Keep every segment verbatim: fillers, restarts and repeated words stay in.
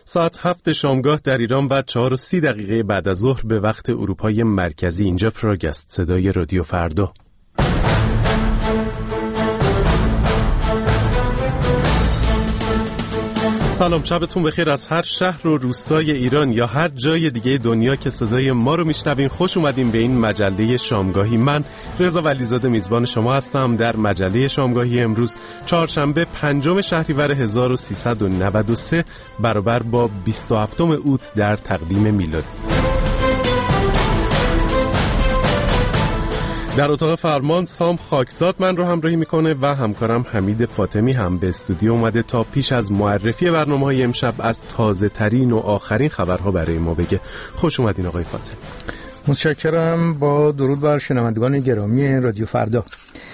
ساعت هفت شامگاه در ایران و چهار و سی دقیقه بعد از ظهر به وقت اروپای مرکزی. اینجا پراگ است، صدای رادیو فردا. سلام، شبتون بخیر از هر شهر و روستای ایران یا هر جای دیگه دنیا که صدای ما رو میشنوین. خوش اومدین به این مجله شامگاهی. من رضا ولیزاده میزبان شما هستم. در مجله شامگاهی امروز چهارشنبه پنجم شهریور هزار و سیصد و نود و سه برابر با بیست و هفتم اوت در تقویم میلادی. در اتاق فرمان سام خاکزاد من رو همراهی میکنه و همکارم حمید فاطمی هم به استودیو اومده تا پیش از معرفی برنامه‌های امشب از تازه ترین و آخرین خبرها برای ما بگه. خوش اومدین آقای فاطمی. متشکرم. با درود بر شنوندگان گرامی رادیو فردا.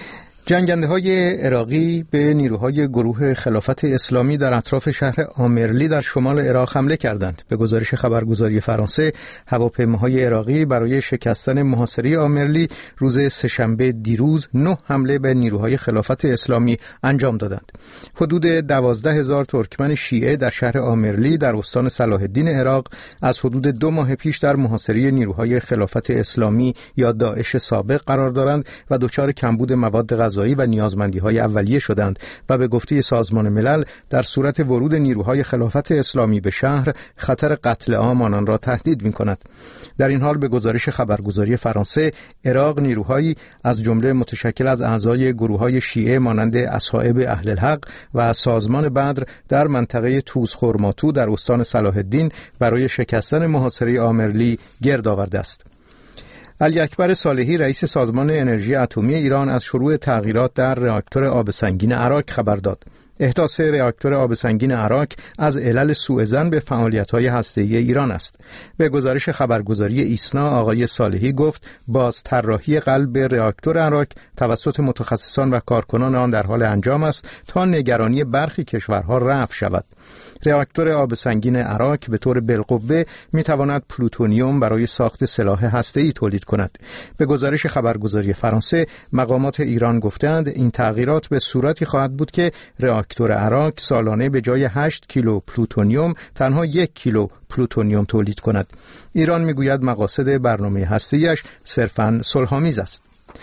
جنگنده‌های عراقی به نیروهای گروه خلافت اسلامی در اطراف شهر آمرلی در شمال عراق حمله کردند. به گزارش خبرگزاری فرانسه، هواپیماهای عراقی برای شکستن محاصره آمرلی روز سه‌شنبه دیروز نه حمله به نیروهای خلافت اسلامی انجام دادند. حدود دوازده هزار ترکمن شیعه در شهر آمرلی در استان صلاح الدین عراق از حدود دو ماه پیش در محاصره نیروهای خلافت اسلامی یا داعش سابق قرار دارند و دچار کمبود مواد غذایی و نیازمندی‌های اولیه شدند و به گفته سازمان ملل در صورت ورود نیروهای خلافت اسلامی به شهر خطر قتل عام آنان را تهدید می‌کند. در این حال به گزارش خبرگزاری فرانسه، عراق نیروهایی از جمله متشکل از اعضای گروه‌های شیعه مانند اصحاب اهل الحق و سازمان بدر در منطقه توزخرماتو در استان صلاح الدین برای شکستن محاصره آمرلی گرد آورده است. علی اکبر صالحی رئیس سازمان انرژی اتمی ایران از شروع تغییرات در راکتور آب سنگین عراق خبر داد. احداث راکتور آب سنگین عراق از علل سوءظن به فعالیت‌های هسته‌ای ایران است. به گزارش خبرگزاری ایسنا، آقای صالحی گفت باز طراحی قلب راکتور عراق توسط متخصصان و کارکنان آن در حال انجام است تا نگرانی برخی کشورها رفع شود. راکتور آب سنگین عراق به طور بالقوه میتواند پلوتونیوم برای ساخت سلاح هسته‌ای تولید کند. به گزارش خبرگزاری فرانسه، مقامات ایران گفتند این تغییرات به صورتی خواهد بود که راکتور عراق سالانه به جای هشت کیلو پلوتونیوم تنها یک کیلو پلوتونیوم تولید کند. ایران میگوید مقاصد برنامه هسته‌ایش صرفاً صلح‌آمیز است.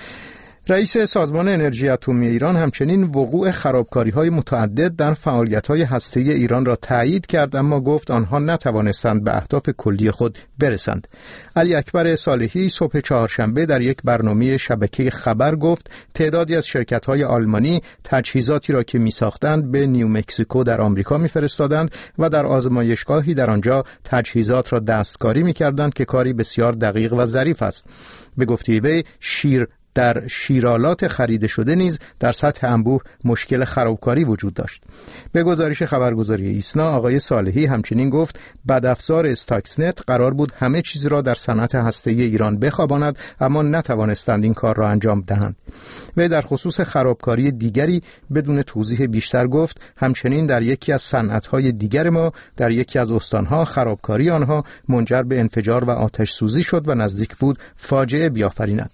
رئیس سازمان انرژی اتمی ایران همچنین وقوع خرابکاری‌های متعدد در فعالیت‌های هسته‌ای ایران را تایید کرد، اما گفت آنها نتوانستند به اهداف کلی خود برسند. علی اکبر صالحی صبح چهارشنبه در یک برنامه شبکه خبر گفت تعدادی از شرکت‌های آلمانی تجهیزاتی را که می‌ساختند به نیومکزیکو در آمریکا می‌فرستادند و در آزمایشگاهی در آنجا تجهیزات را دستکاری می‌کردند که کاری بسیار دقیق و ظریف است. به گفته وی شیر در شیرالات خریده شده نیز در سطح انبوه مشکل خرابکاری وجود داشت. به گزارش خبرگزاری ایسنا، آقای صالحی همچنین گفت بدافزار استاکسنت قرار بود همه چیز را در صنعت هسته‌ای ایران بخواباند، اما نتوانستند این کار را انجام دهند. و در خصوص خرابکاری دیگری بدون توضیح بیشتر گفت همچنین در یکی از صنعت‌های دیگر ما در یکی از استان‌ها خرابکاری آنها منجر به انفجار و آتش سوزی شد و نزدیک بود فاجعه بیافریند.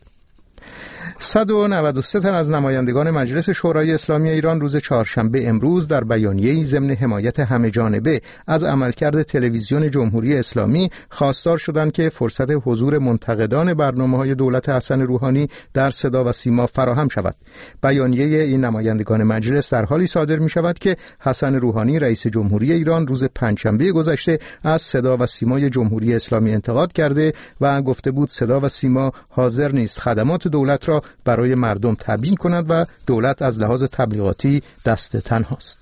صد و نود و سه تن از نمایندگان مجلس شورای اسلامی ایران روز چهارشنبه امروز در بیانیه‌ای ضمن حمایت همه‌جانبه از عملکرد تلویزیون جمهوری اسلامی خواستار شدند که فرصت حضور منتقدان برنامه‌های دولت حسن روحانی در صدا و سیما فراهم شود. بیانیه این نمایندگان مجلس در حالی صادر می‌شود که حسن روحانی رئیس جمهوری ایران روز پنجشنبه گذشته از صدا و سیمای جمهوری اسلامی انتقاد کرده و گفته بود صدا و سیما حاضر نیست خدمات دولت را برای مردم تبیین کند و دولت از لحاظ تبلیغاتی دست تنهاست.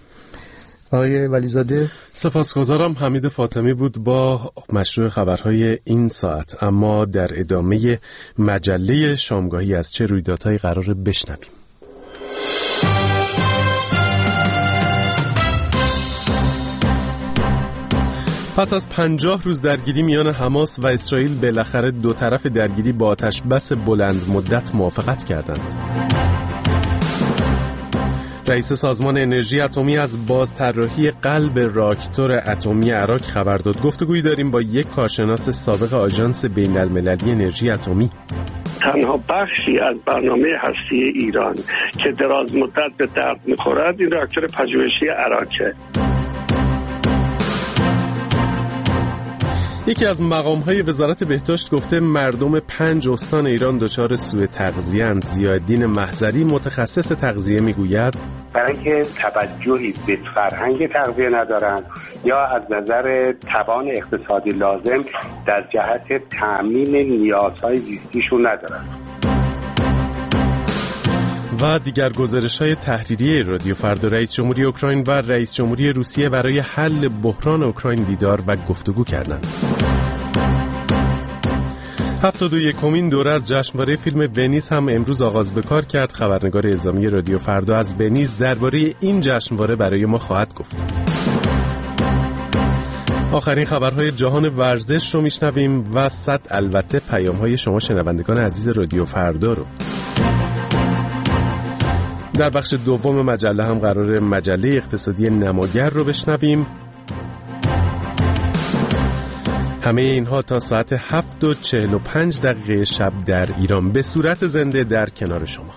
آقای ولیزاده، سپاسگزارم. حمید فاطمی بود با مشروع خبرهای این ساعت. اما در ادامه مجله شامگاهی از چه رویدادهایی قراره بشنویم؟ پس از پنجاه روز درگیری میان حماس و اسرائیل بالاخره دو طرف درگیری با آتش بس بلند مدت موافقت کردند. رئیس سازمان انرژی اتمی از بازطراحی قلب راکتور اتمی عراق خبر داد. گفتگویی داریم با یک کارشناس سابق آژانس بین‌المللی انرژی اتمی. تنها بخشی از برنامه هستی ایران که دراز مدت به درد می‌خورد این راکتور پژوهشی عراقه. یکی از مقام‌های وزارت بهداشت گفته مردم پنج استان ایران دچار سوء تغذیه‌اند. ضیاءالدین محضری متخصص تغذیه میگوید برای اینکه توجهی به فرهنگ تغذیه ندارند یا از نظر توان اقتصادی لازم در جهت تأمین نیازهای زیستیشون ندارند. و دیگر گزارش‌های تحریریه رادیو فردا. رئیس جمهوری اوکراین و رئیس جمهوری روسیه برای حل بحران اوکراین دیدار و گفتگو کردند. هفتاد و یکمین دوره از جشنواره فیلم ونیز هم امروز آغاز به کار کرد. خبرنگار اعزامی رادیو فردا از ونیز درباره این جشنواره برای ما خواهد گفت. آخرین خبرهای جهان ورزش رو میشنویم و صد البته پیام‌های شما شنوندگان عزیز رادیو فردا رو. در بخش دوم مجله هم قرار مجله اقتصادی نماگر رو بشنویم. همه اینها تا ساعت هفت و چهل و پنج دقیقه شب در ایران به صورت زنده در کنار شما.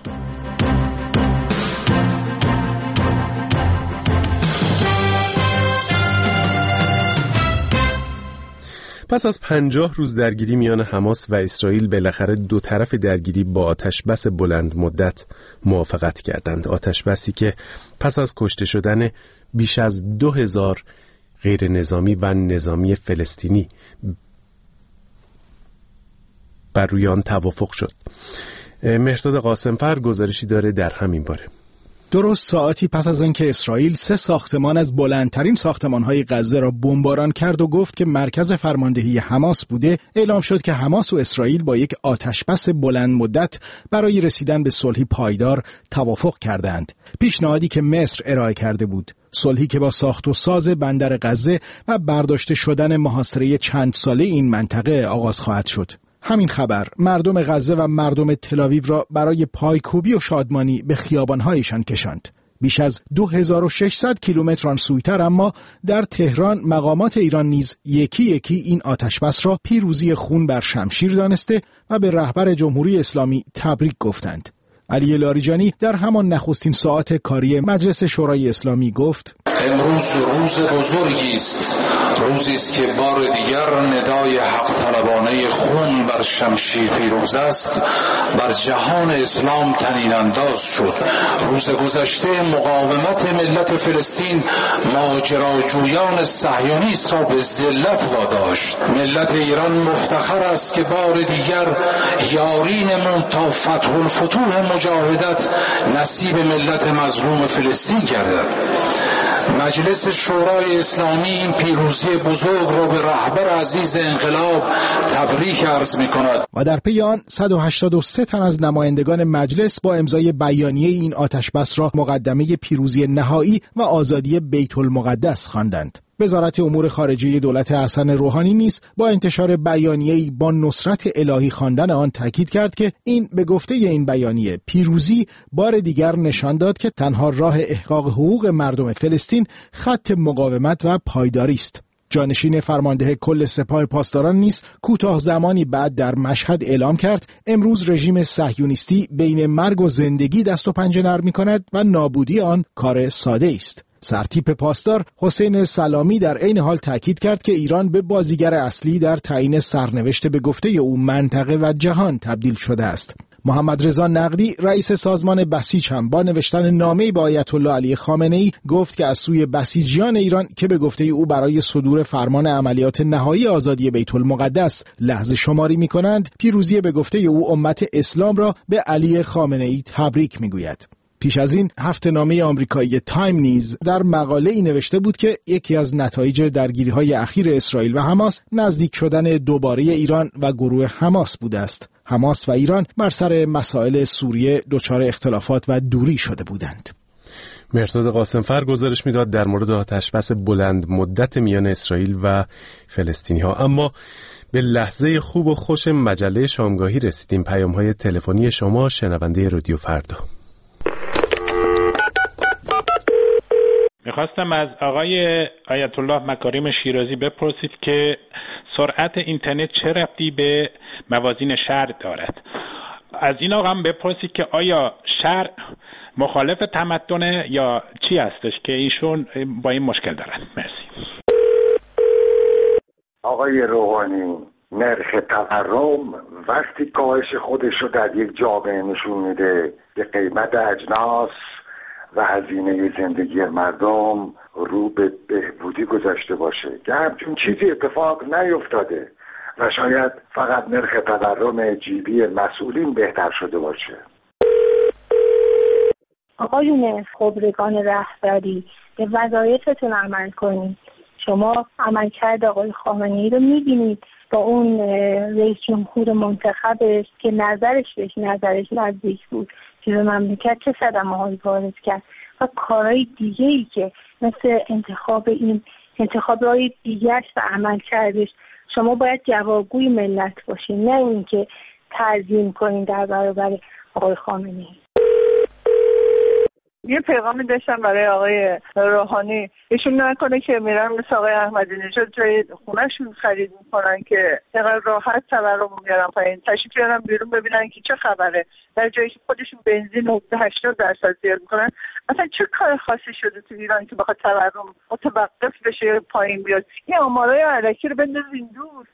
پس از پنجاه روز درگیری میان حماس و اسرائیل بالاخره دو طرف درگیری با آتشبس بلند مدت موافقت کردند. آتشبسی که پس از کشته شدن بیش از دو هزار غیر نظامی و نظامی فلسطینی بر روی آن توافق شد. مهرداد قاسمفر گزارشی داره در همین باره. درست ساعتی پس از آنکه اسرائیل سه ساختمان از بلندترین ساختمان‌های غزه را بمباران کرد و گفت که مرکز فرماندهی حماس بوده، اعلام شد که حماس و اسرائیل با یک آتشبس بلند مدت برای رسیدن به صلحی پایدار توافق کردند. پیشنهادی که مصر ارائه کرده بود، صلحی که با ساخت و ساز بندر غزه و برداشته شدن محاصره چند ساله این منطقه آغاز خواهد شد. همین خبر مردم غزه و مردم تل‌آویو را برای پایکوبی و شادمانی به خیابان‌هایشان کشاند. بیش از دو هزار و ششصد کیلومتر آن سویتر، اما در تهران مقامات ایران نیز یکی یکی این آتشبس را پیروزی خون بر شمشیر دانسته و به رهبر جمهوری اسلامی تبریک گفتند. علی لاریجانی در همان نخستین ساعت کاری مجلس شورای اسلامی گفت: امروز روز بزرگی است، روزی است که بار دیگر ندای حق طلبانه خون بر شمشیر پیروز است بر جهان اسلام طنین انداز شد. روز گذشته مقاومت ملت فلسطین ماجراجویان صهیونیست را به ذلت واداشت. ملت ایران مفتخر است که بار دیگر یارینمون تا فتح الفتوح مجاهدت نصیب ملت مظلوم فلسطین گردد. مجلس شورای اسلامی این پیروزی بزرگ را به رهبر عزیز انقلاب تبریک عرض می کند. و در پی آن صد و هشتاد و سه تن از نمایندگان مجلس با امضای بیانیه این آتشبس را مقدمه پیروزی نهایی و آزادی بیت المقدس خواندند. وزارت امور خارجه دولت حسن روحانی نیز با انتشار بیانیه‌ای با نصرت الهی خواندن آن تاکید کرد که این به گفته این بیانیه پیروزی بار دیگر نشان داد که تنها راه احقاق حقوق مردم فلسطین خط مقاومت و پایداری است. جانشین فرمانده کل سپاه پاسداران نیز کوتاه زمانی بعد در مشهد اعلام کرد امروز رژیم صهیونیستی بین مرگ و زندگی دست و پنجه نرم می‌کند و نابودی آن کار ساده است. سرتیپ پاسدار حسین سلامی در عین حال تاکید کرد که ایران به بازیگر اصلی در تعیین سرنوشت به گفته او منطقه و جهان تبدیل شده است. محمد رضا نقدی رئیس سازمان بسیج هم با نوشتن نامه‌ای به آیت الله علی خامنه‌ای گفت که از سوی بسیجیان ایران که به گفته او برای صدور فرمان عملیات نهایی آزادی بیت المقدس لحظه شماری می‌کنند، پیروزی به گفته او امت اسلام را به علی خامنه‌ای تبریک می‌گوید. پیش از این هفته‌نامه آمریکایی تایم نیز در مقاله‌ای نوشته بود که یکی از نتایج درگیری‌های اخیر اسرائیل و حماس نزدیک شدن دوباره ایران و گروه حماس بوده است. حماس و ایران بر سر مسائل سوریه دچار اختلافات و دوری شده بودند. مهرداد قاسمفر گزارش میداد در مورد آتشبس بلند مدت میان اسرائیل و فلسطینی‌ها. اما به لحظه خوب و خوش مجله شامگاهی رسیدیم. پیام‌های تلفنی شما شنونده رادیو فردا. میخواستم از آقای آیت الله مکارم شیرازی بپرسید که سرعت اینترنت چه ربطی به موازین شرع دارد. از این آقا هم بپرسید که آیا شرع مخالف تمدنه یا چی هستش که ایشون با این مشکل دارن. مرسی. آقای روحانی، نرخ تورم وقتی کاهش خودش رو در یک جامعه نشون میده که قیمت اجناس و هزینه زندگی مردم رو به بهبودی گذاشته باشه که همچون چیزی اتفاق نیفتاده و شاید فقط نرخ تورم جیبی مسئولین بهتر شده باشه. آقایون خبرگان رهبری، به وظایفتون عمل کنید. شما عملکرد آقای خامنه‌ای رو می‌بینید با اون رئیس جمهور منتخبش که نظرش بهش نظرش نزدیک بود که به مملکت چه صدمه‌هایی وارد کرد و کارهای دیگه‌ای که مثل انتخاب این انتخاب‌های دیگرش و عملکردش. شما باید جوابگوی ملت باشین، نه اینکه تعظیم کنین در برابر آقای خامنه‌ای. یه پیغامی داشتم برای آقای روحانی، ایشون نکنه که میرن مثل آقای احمدی نژاد جای خونهشون خرید میکنن که اینقدر راحت تورم میارن پایین، تشریف بیارن بیرون ببینن که چه خبره، در جایی که خودشون بنزین رو هشتاد درصد زیاد میکنن. اصلا چه کار خاصی شده تو ایران که بخواد تورم متوقف بشه، پایین بیاد؟ این آمارای علکی رو بندازین دور.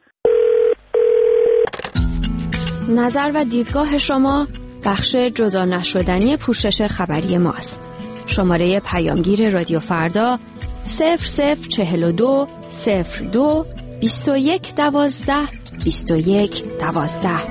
نظر و دیدگاه شما بخش جدا نشدنی پوشش خبری ماست. شماره پیامگیر رادیو فردا صفر صفر چهل و دو صفر دو بیست و یک دوازده بیست و یک دوازده.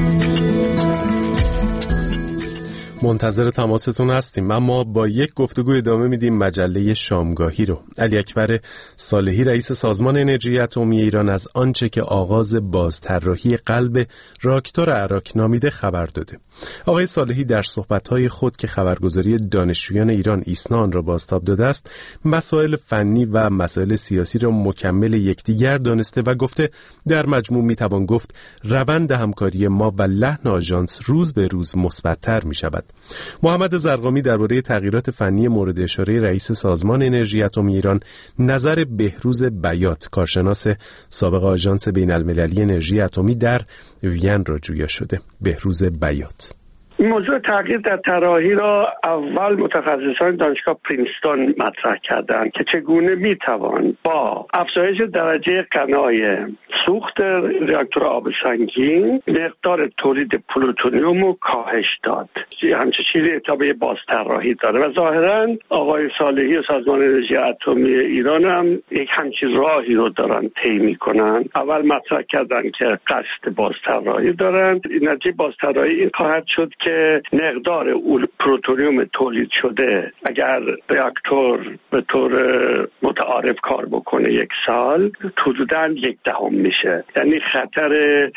منتظر تماستون هستیم. اما با یک گفتگو ادامه میدیم مجله شامگاهی رو. علی اکبر صالحی رئیس سازمان انرژی اتمی ایران از آنچه که آغاز بازطراحی قلب راکتور اراک نامیده خبر داده. آقای صالحی در صحبت‌های خود که خبرگزاری دانشجویان ایران ایسنا آن را بازتاب داده است، مسائل فنی و مسائل سیاسی را مکمل یکدیگر دانسته و گفته در مجموع میتوان گفت روند همکاری ما و لحن آژانس روز به روز مثبت‌تر می‌شود. محمد زرقامی درباره تغییرات فنی مورد اشاره رئیس سازمان انرژی اتمی ایران نظر بهروز بیات، کارشناس سابق آژانس بین‌المللی انرژی اتمی در وین را جویا شده. بهروز بیات: موضوع تغییر در طراحی را اول متخصصان دانشگاه پرینستون مطرح کردند که چگونه میتوان با افزایش درجه غنای سوخت راکتور آب سنگین مقدار تولید پلوتونیوم رو کاهش داد. همچه چیزی اتابه بازطراحی داره و ظاهراً آقای صالحی و سازمان انرژی اتمی ایران هم یک همچین راهی رو دارن طی میکنن. اول مطرح کردن که قصد بازطراحی دارن. نتیجه بازطراحی این خواهد شد که مقدار پلوتونیوم تولید شده اگر راکتور به طور متعارف کار بکنه یک سال حدوداً یک دهم میشه. یعنی خطر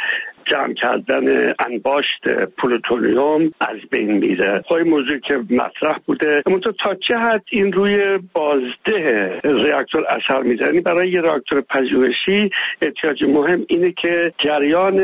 جمع کردن انباشت پلوتونیوم از بین میره. خب این موضوعی که مطرح بوده، اما تا چه حد این روی بازده راکتور اثر میذاره. یعنی برای یه راکتور پژوهشی احتیاج مهم اینه که جریان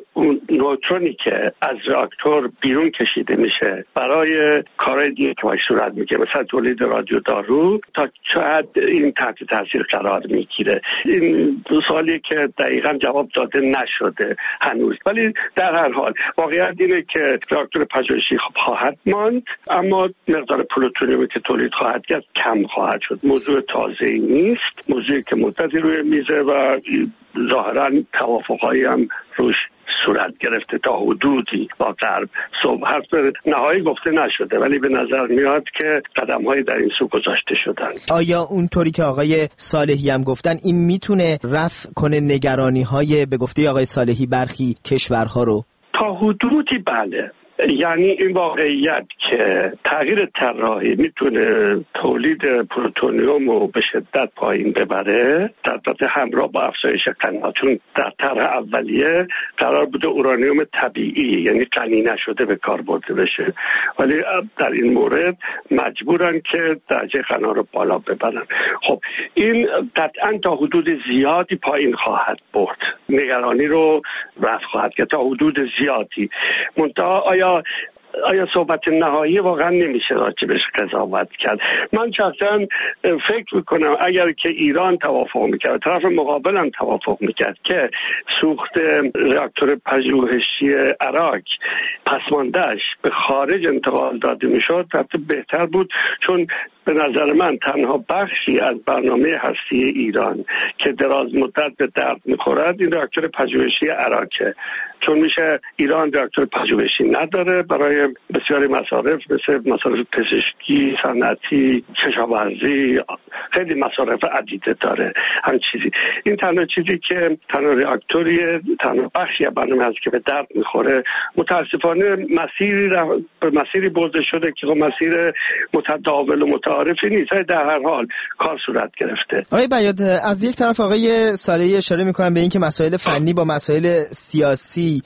نوترونی که از راکتور بیرون کشیده میشه برای کارهای دیگه که باید صورت میگه، مثلا تولید رادیو دارو، تا چه حد این تحت تاثیر قرار میگیره. این دو سالی که دقیقاً جواب داده نشده هنوز، ولی در هر حال واقعیت اینه که راکتور پژوهشی خواهد ماند، اما مقدار پلوتونیومی که تولید خواهد کرد کم خواهد شد. موضوع تازه‌ای نیست، موضوعی که مدتی روی میزه و ظاهراً توافق‌هایی هم روش صورت گرفته تا حدودی با غرب. صبح حرف نهایی گفته نشده، ولی به نظر میاد که قدم‌هایی در این سو گذاشته شدن. آیا اونطوری که آقای صالحی هم گفتن این میتونه رفع کنه نگرانی‌های به گفته آقای صالحی برخی کشورها رو؟ تا حدودی بله. یعنی این واقعیت که تغییر طراحی میتونه تولید پلوتونیوم رو به شدت پایین ببره، البته همراه با افزایش غنا، چون در طرح اولیه قرار بوده اورانیوم طبیعی یعنی غنی نشده به کار برده بشه، ولی در این مورد مجبورن که درجه غنا رو بالا ببرن. خب این قطعا تا حدود زیادی پایین خواهد برد، نگرانی رو رفع خواهد کرد تا حدود زیادی. منتها آیا آیا صحبت نهایی واقعا نمیشه راجبش قضاوت کرد. من شخصا فکر میکنم اگر که ایران توافق میکرد، طرف مقابل هم توافق میکرد که سوخت راکتور پژوهشی عراق پسماندهش به خارج انتقال داده میشد حتی بهتر بود، چون به نظر من تنها بخشی از برنامه هستی ایران که دراز مدت به درد میخورد این راکتور پژوهشی عراقه، چون میشه ایران راکتور پژوهشی نداره برای بسیاری مصارف مثل مصارف پزشکی، صنعتی، کشاورزی، خیلی مصارف عدیده داره همین چیزی. این تنها چیزی که تنها راکتوری تنها بخشی از برنامه هست که به درد میخوره. متاسفانه مسیری به مسیری برده شده که مسیر متداول و متعارفی نیست. در هر حال کار صورت گرفته. آقای بیات، از یک طرف آقای صالحی اشاره میکنن به اینکه مسائل فنی با مسائل سیاسی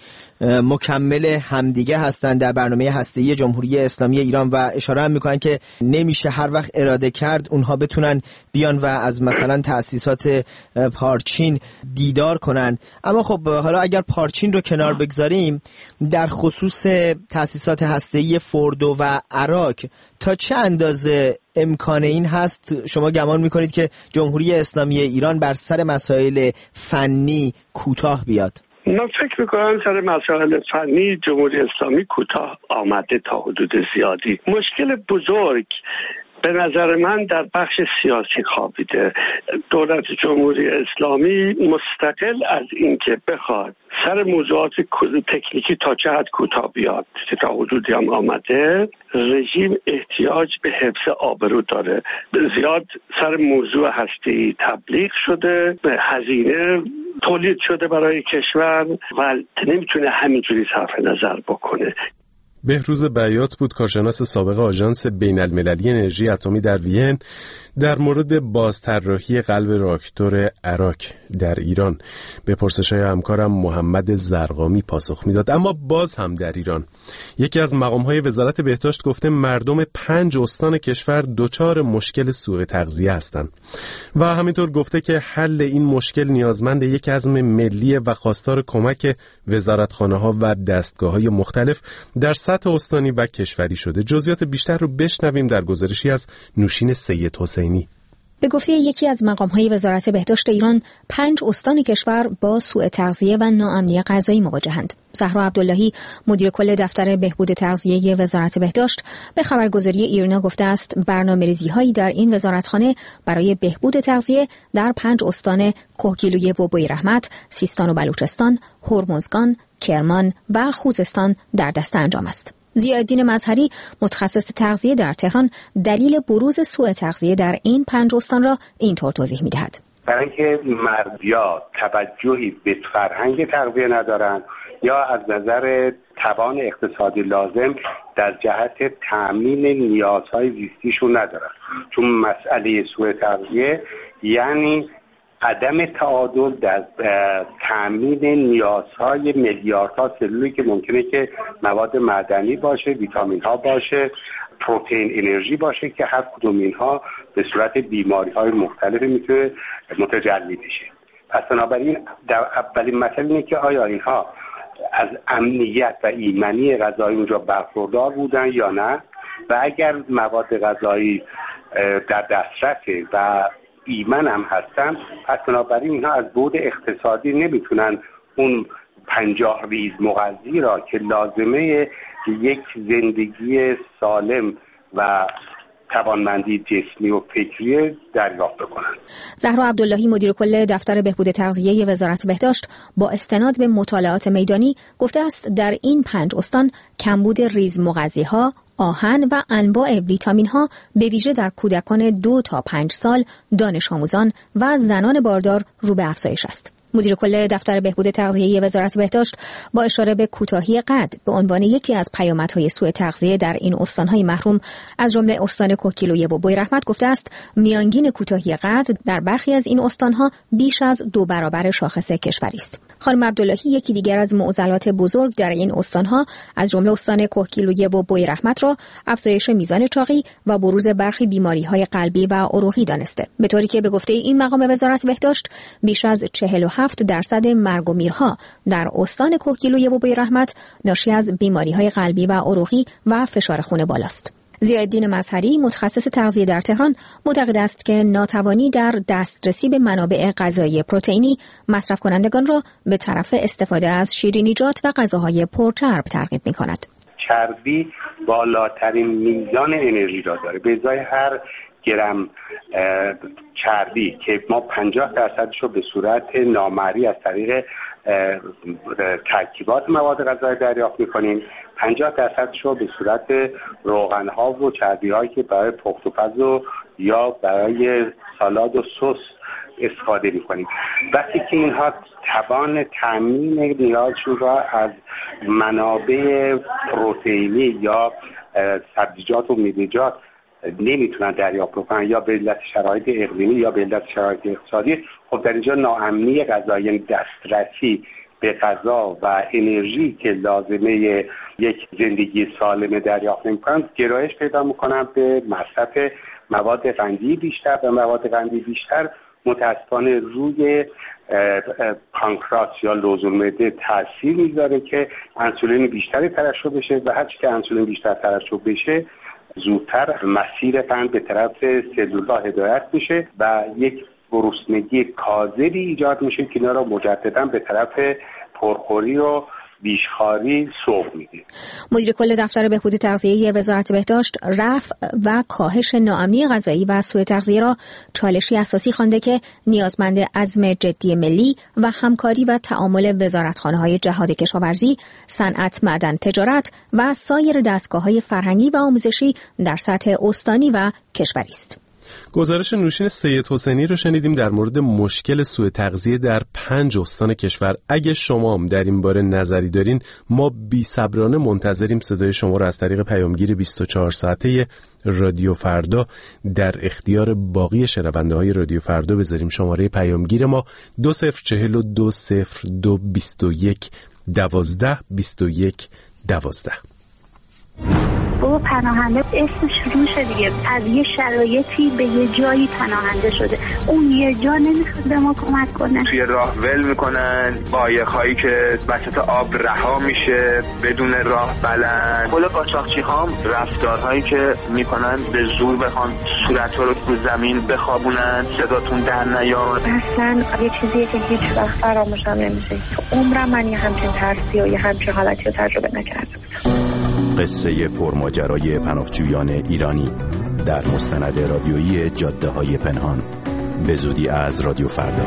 مکمل همدیگه هستند در برنامه هسته‌ای جمهوری اسلامی ایران و اشاره هم میکنن که نمیشه هر وقت اراده کرد اونها بتونن بیان و از مثلا تأسیسات پارچین دیدار کنن. اما خب حالا اگر پارچین رو کنار بگذاریم، در خصوص تأسیسات هسته‌ای فوردو و عراق تا چه اندازه امکان این هست شما گمان میکنید که جمهوری اسلامی ایران بر سر مسائل فنی کوتاه بیاد؟ من فکر میکنم سر مسائل فنی جمهوری اسلامی کوتاه آمده تا حدود زیادی. مشکل بزرگ به نظر من در بخش سیاسی خوابیده. دولت جمهوری اسلامی مستقل از اینکه بخواد سر موضوعات تکنیکی تا چه حد کوتاه بیاد که تا حدودی هم آمده، رژیم احتیاج به حفظ آبرو داره. زیاد سر موضوع هستی تبلیغ شده، به هزینه تولید شده برای کشور و نمیتونه همینجوری صرف نظر بکنه. بهروز بیات بود، کارشناس سابق آژانس بین المللی انرژی اتمی در وین، در مورد بازطراحی قلب راکتور عراق در ایران به پرسش‌های همکارم محمد زرقامی پاسخ میداد. اما باز هم در ایران یکی از مقام‌های وزارت بهداشت گفته مردم پنج استان کشور دچار مشکل سوء تغذیه هستند و همینطور گفته که حل این مشکل نیازمند یک عزم ملی و خواستار کمک وزارتخانه‌ها و دستگاه‌های مختلف در سطح استانی و کشوری شده. جزئیات بیشتر رو بشنویم در گزارشی از نوشین سید حسینی. به گفته یکی از مقام‌های وزارت بهداشت ایران، پنج استان کشور با سوء تغذیه و ناامنی غذایی مواجهند. زهرا عبداللهی، مدیر کل دفتر بهبود تغذیه وزارت بهداشت، به خبرگزاری ایرنا گفته است برنامه‌ریزی‌هایی در این وزارتخانه برای بهبود تغذیه در پنج استان کهگیلویه و بویرحمت، سیستان و بلوچستان، هرمزگان، کرمان و خوزستان در دست انجام است. ضیاءالدین مظهری، متخصص تغذیه در تهران، دلیل بروز سوء تغذیه در این پنج استان را اینطور توضیح می‌دهد. برای اینکه مردیا توجهی به فرهنگ تغذیه ندارند یا از نظر توان اقتصادی لازم در جهت تأمین نیازهای زیستیشون ندارند. چون مسئله سوء تغذیه یعنی عدم تعادل در تأمین نیازهای میلیاردها سلولی که ممکنه که مواد معدنی باشه، ویتامین ها باشه، پروتئین، انرژی باشه که هر کدوم اینها به صورت بیماری های مختلفی میتونه متجلی بشه. پس بنابراین در اولین مسئله اینه که آیا اینها از امنیت و ایمنی غذایی اونجا برخوردار بودن یا نه، و اگر مواد غذایی در دسترسه و ایمن هم هستن، پس بنابراین اینها از بعد اقتصادی نمیتونن اون پنجاه ریز مغذی را که لازمه یک زندگی سالم و توانمندی جسمی و فکری دریافت بکنن. زهرا عبداللهی، مدیر کل دفتر بهبود تغذیه وزارت بهداشت، با استناد به مطالعات میدانی گفته است در این پنج استان کمبود ریز مغذی‌ها، آهن و انواع ویتامین ها به ویژه در کودکان دو تا پنج سال، دانش آموزان و زنان باردار رو به افزایش است. مدیر کل دفتر بهبود تغذیه وزارت بهداشت با اشاره به کوتاهی قد به عنوان یکی از پیامدهای سوء تغذیه در این استانهای محروم از جمله استان کهگیلویه و بویرحمت گفته است میانگین کوتاهی قد در برخی از این استانها بیش از دو برابر شاخص کشوری است. خانم عبداللهی یکی دیگر از معضلات بزرگ در این استانها از جمله استان کهگیلویه و بویرحمت را افزایش میزان چاقی و بروز برخی بیماری‌های قلبی و عروقی دانسته، به طوری که به گفته این مقام وزارت بهداشت بیش از چهل و هفت درصد مرگ و میرها در استان کوهگیلوی بویراحمد ناشی از بیماری‌های قلبی و عروقی و فشار خون بالاست. ضیاءالدین مظهری متخصص تغذیه در تهران معتقد است که ناتوانی در دسترسی به منابع غذایی پروتئینی مصرف کنندگان را به طرف استفاده از شیرینیجات و غذاهای پرچرب ترغیب می‌کند. چربی بالاترین میزان انرژی را داره. به ازای هر گرم چربی که ما پنجاه درصدش رو به صورت نامرئی از طریق ترکیبات مواد غذایی دریافت می‌کنیم، پنجاه درصدش رو به صورت روغن‌ها و چربی‌هایی که برای پخت و پز و یا برای سالاد و سس استفاده می‌کنیم. وقتی که اینها توان تامین نیازشون را از منابع پروتئینی یا سبزیجات و میوه‌جات نمیتونن دریافت کنن یا به علت شرایط اقلیمی یا به علت شرایط اقتصادی، خب در اینجا ناامنی غذایی، یعنی دسترسی به غذا و انرژی که لازمه یک زندگی سالم دریافت نمی‌کنن، گرایش پیدا می‌کنن به مصرف مواد قندی بیشتر و مواد قندی بیشتر متأسفانه روی پانکراس یا لوزون معده تاثیر میذاره که انسولین بیشتری ترشح بشه و هرچی که انسولین بیشتر ترشح بشه زودتر مسیر قند به طرف سلول‌ها هدایت میشه و یک گرسنگی کاذبی ایجاد میشه که اینا را مجددا به طرف پرخوری و بیشخواری سوق میده. مدیر کل دفتر بهبود تغذیه وزارت بهداشت رفع و کاهش ناامنی غذایی و سوء تغذیه را چالشی اساسی خوانده که نیازمند عزم جدی ملی و همکاری و تعامل وزارتخانه‌های جهاد کشاورزی، صنعت، معدن، تجارت و سایر دستگاه‌های فرهنگی و آموزشی در سطح استانی و کشوری است. گزارش نوشین سید حسینی رو شنیدیم در مورد مشکل سوء تغذیه در پنج استان کشور. اگه شما هم در این باره نظری دارین، ما بی‌صبرانه منتظریم صدای شما رو از طریق پیامگیر بیست و چهار ساعته رادیو فردا در اختیار باقی شنونده‌های رادیو فردا بذاریم. شماره پیامگیر ما دو صفر چهل و دو صفر دو بیست و یک دوازده بیست و یک دوازده. بابا پناهنده اسمش روشه دیگه، از یه شرایطی به یه جایی پناهنده شده، اون یه جا نمیخواد به ما کمک کنه. توی راه ول میکنن، قایق‌هایی که وسط آب رها میشه بدون راه بلند. کل قاچاقچی‌ها هم رفتارهایی که میکنن به زور بخوان صورت‌ها رو تو زمین بخوابونن، صداتون در نیاد. اصلا یه چیزیه که هیچ وقت فراموشم نمیشه. تو عمرم من یه همچین ترسی و یه همچین حالتی رو تجربه نکردم. قصه پرماجرای پناهجویان ایرانی در مستند رادیویی جاده‌های پنهان، به زودی از رادیو فردا.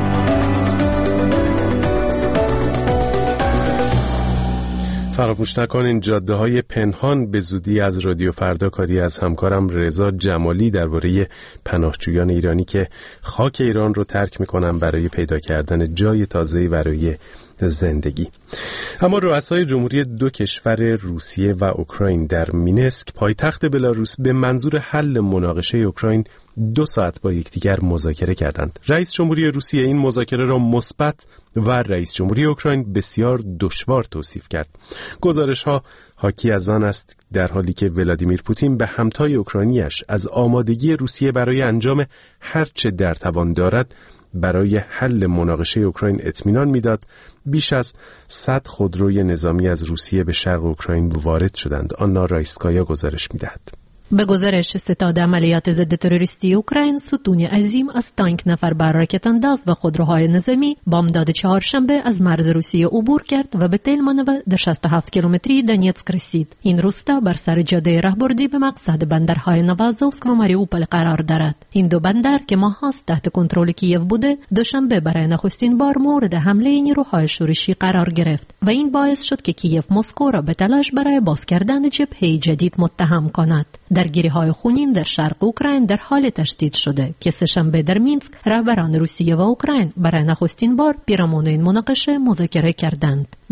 فراموش نکنین جاده‌های پنهان به زودی از رادیو فردا، کاری از همکارم رضا جمالی درباره پناهجویان ایرانی که خاک ایران رو ترک می‌کنن برای پیدا کردن جای تازه‌ای برای زندگی. اما رؤسای جمهوری دو کشور روسیه و اوکراین در مینسک پایتخت بلاروس به منظور حل مناقشه اوکراین دو ساعت با یکدیگر مذاکره کردند. رئیس جمهوری روسیه این مذاکره را مثبت و رئیس جمهوری اوکراین بسیار دشوار توصیف کرد. گزارش‌ها حاکی از آن است در حالی که ولادیمیر پوتین به همتای اوکراینیش از آمادگی روسیه برای انجام هر چه در توان دارد برای حل مناقشه اوکراین اطمینان میداد، بیش از صد خودروی نظامی از روسیه به شرق اوکراین وارد شدند. آنا رایسکایا گزارش میدهد. به گزارش ستاد عملیات ضد تروریستی اوکراین، ستون عظیم از تانک نفربر راکت انداز و خودروهای نظامی بامداد چهارشنبه از مرز روسیه عبور کرد و به تلمانو در شصت و هفت کیلومتری دونیتسک رسید. این روستا بر سر جاده راهبردی به مقصد بندرهای نوازوفسک و ماریوپول قرار دارد. این دو بندر که ماهاست تحت کنترل کیف بوده، دوشنبه برای نخستین بار مورد حمله نیروهای شورشی قرار گرفت و این باعث شد که کیف مسکو را به تلاش برای باز کردن جبهه جدید متهم کند. درگیری‌های خونین در شرق اوکراین در حال تشدید شده که سه‌شنبه در مینسک رهبران روسیه و اوکراین برای نخستین بار پیرامون این مناقشه مذاکره کردند.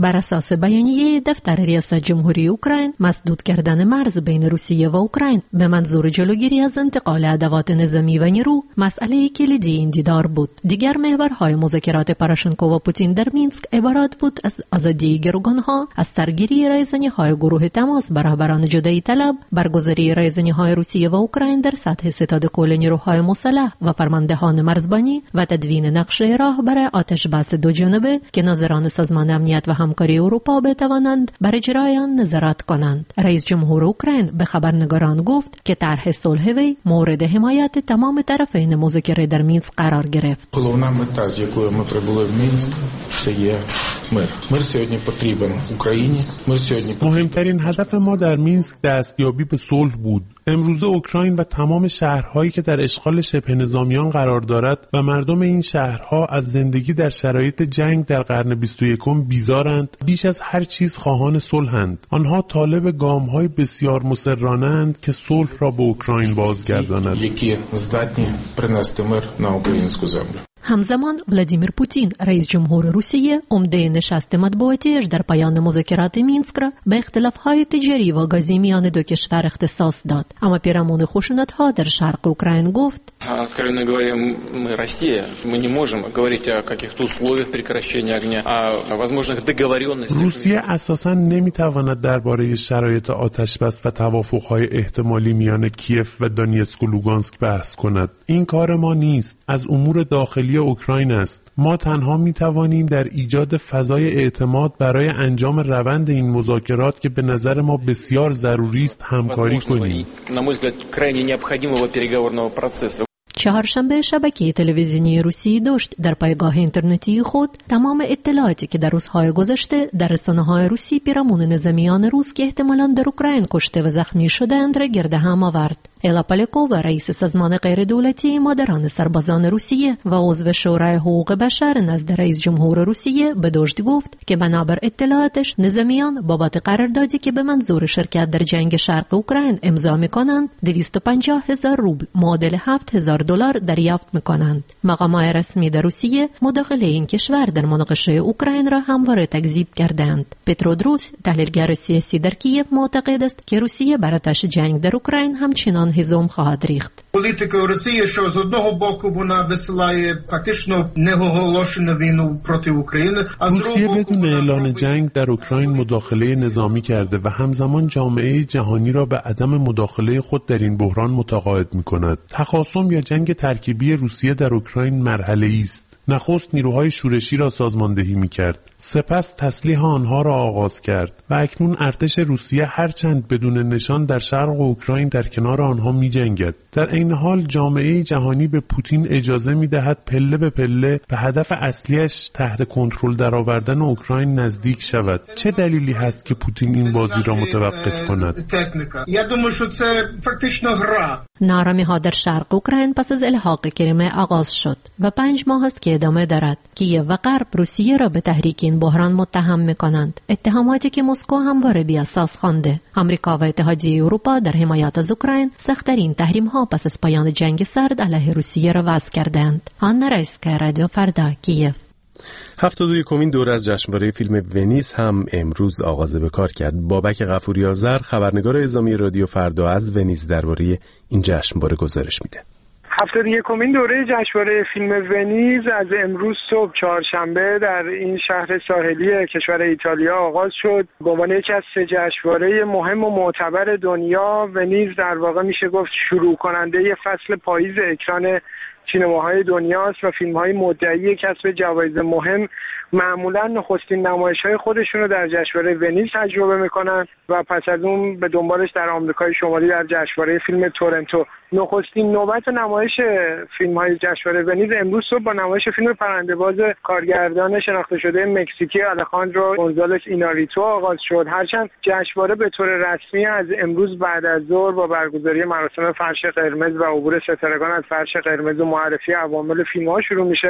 بر اساس بیانیه دفتر ریاست جمهوری اوکراین، مسدود کردن مرز بین روسیه و اوکراین به منظور جلوگیری از انتقال ادوات نظامی و نیرو مسئله کلیدی این دیدار بود. دیگر محورهای مذاکرات پاراشنکو و پوتین در مینسک عبارت بود از آزادی گروگانها، از سرگیری رایزنی‌های گروه تماس به رهبران جدایی طلب، برگزاری رایزنی‌های روسیه و اوکراین در سطح ستاد کل نیروهای مسلح و فرماندهان مرزبانی و تدوین نقشه راه برای آتش بس دو جانبه که ناظران سازمان امنیت و همکاری اروپا بتوانند بر اجرای آن نظارت کنند. رئیس جمهور اوکراین به خبرنگاران گفت که طرح صلح وی مورد حمایت تمام طرفین مذاکره در مینسک قرار گرفت. Головна мета, з якою ми прибули в Мінськ, це є мир. Мир сьогодні потрібен Україні. Мир сьогодні потрібен. مهمترین هدف ما در مینسک دستیابی به صلح بود. امروزه اوکراین و تمام شهرهایی که در اشغال شبه نظامیان قرار دارد و مردم این شهرها از زندگی در شرایط جنگ در قرن بیست و یکم بیزارند، بیش از هر چیز خواهان صلحند. آنها طالب گام‌های بسیار مصرانه‌اند که صلح را به اوکراین بازگرداند. які здатні принести мир на українську землю. همزمان ولادیمیر پوتین رئیس جمهور روسیه عمده نشست مطبوعاتیش در پایان مذاکرات مینسک را به اختلاف‌های تجاری و گازی میان دو کشور اختصاص داد. اما پیرامون خشونت‌ها در شرق اوکراین گفت: Откровенно говоря, мы Россия, мы не можем говорить о каких-то условиях прекращения огня, о возможных договоренностях. روسیه اساساً نمی‌تواند درباره شرایط آتش‌بس و توافق‌های احتمالی میان کیف و دونیتسک و لوگانسک بحث کند. این کار ما نیست، از امور داخلی اوکراین است. ما تنها می توانیم در ایجاد فضای اعتماد برای انجام روند این مذاکرات که به نظر ما بسیار ضروری است همکاری کنیم. چهارشنبه شبکه تلویزیونی روسی داشت در پایگاه اینترنتی خود تمام اطلاعاتی که در روزهای گذشته در رسانه‌های روسی پیرامون نظامیان روس که احتمالاً در اوکراین کشته و زخمی شدند را گرد هم آورد. الا پالیکووا رئیس سازمان غیر دولتی مادران سربازان روسیه و عضو شورای حقوق بشر نزد رئیس جمهور روسیه به داشت گفت که بنابر اطلاعاتش نظامیان بابت قراردادی که به منظور شرکت در جنگ شرق اوکراین امضا می‌کنند دویست و پنجاه هزار روبل معادل هفت هزار دلار دریافت می‌کنند. مقامات رسمی در روسیه مداخله این کشور در مناقشه اوکراین را همواره تکذیب کردند. پترو دروس تحلیلگر سیاسی در کیف معتقد است که روسیه بر آتش جنگ در اوکراین همچنان هزوم خواهد ریخت. Політика Росії, що з одного боку вона висилає фактично неоголошену війну проти України, а з روسیه другого بدون اعلان جنگ در اوکراین مداخله نظامی کرده و همزمان جامعه جهانی را به عدم مداخله خود در این بحران متقاعد می‌کند. تخاصم یا جنگ ترکیبی روسیه در اوکراین مرحله‌ای است. نخست نیروهای شورشی را سازماندهی می‌کرد، سپس تسلیح آنها را آغاز کرد و اکنون ارتش روسیه هرچند بدون نشان در شرق اوکراین در کنار آنها می‌جنگد. در این حال جامعه جهانی به پوتین اجازه می‌دهد پله به پله به هدف اصلیش تحت کنترل درآوردن اوکراین نزدیک شود. چه دلیلی هست که پوتین این بازی را متوقف کند؟ Я думаю, що це фактично гра. نارامی‌ها در شرق اوکراین پس از الحاق کریمه آغاز شد و پنج ماه است که ادامه دارد. کیف و غرب روسیه را به تحریک این بحران متهم می‌کنند. اتهاماتی که مسکو همواره بی‌اساس خوانده. آمریکا و اتحادیه اروپا در حمایت از اوکراین سخت‌ترین تحریم‌ها پس از پایان جنگ سرد علیه روسیه را وضع کردند. آن رایسکا رادیو فردا کیف. هفتاد و یکمین دوره از جشنواره فیلم ونیز هم امروز آغاز به کار کرد. بابک غفوری آذر خبرنگار اعزامی رادیو فردا از ونیز درباره این جشنواره گزارش میده. هفتاد و یکمین دوره جشنواره فیلم ونیز از امروز صبح چهارشنبه در این شهر ساحلی کشور ایتالیا آغاز شد. به عنوان یکی از سه جشنواره مهم و معتبر دنیا، ونیز در واقع میشه گفت شروع کننده ی فصل پاییز اکران سینماهای دنیاست و فیلم‌های مدعی کسب جوایز مهم معمولاً نخستین نمایش‌های خودشون رو در جشنواره ونیز تجربه می‌کنن و پس از اون به دنبالش در آمریکای شمالی در جشنواره فیلم تورنتو. نخستین نوبت نمایش فیلم‌های جشنواره ونیز امروز صبح با نمایش فیلم پرنده‌باز کارگردان شناخته شده مکزیکی آلخاندرو گونزالس ایناریتو آغاز شد. هرچند جشنواره به طور رسمی از امروز بعد از ظهر با برگزاری مراسم فرش قرمز و عبور ستارگان از فرش قرمز و معرفی عوامل فیلم‌ها شروع میشه،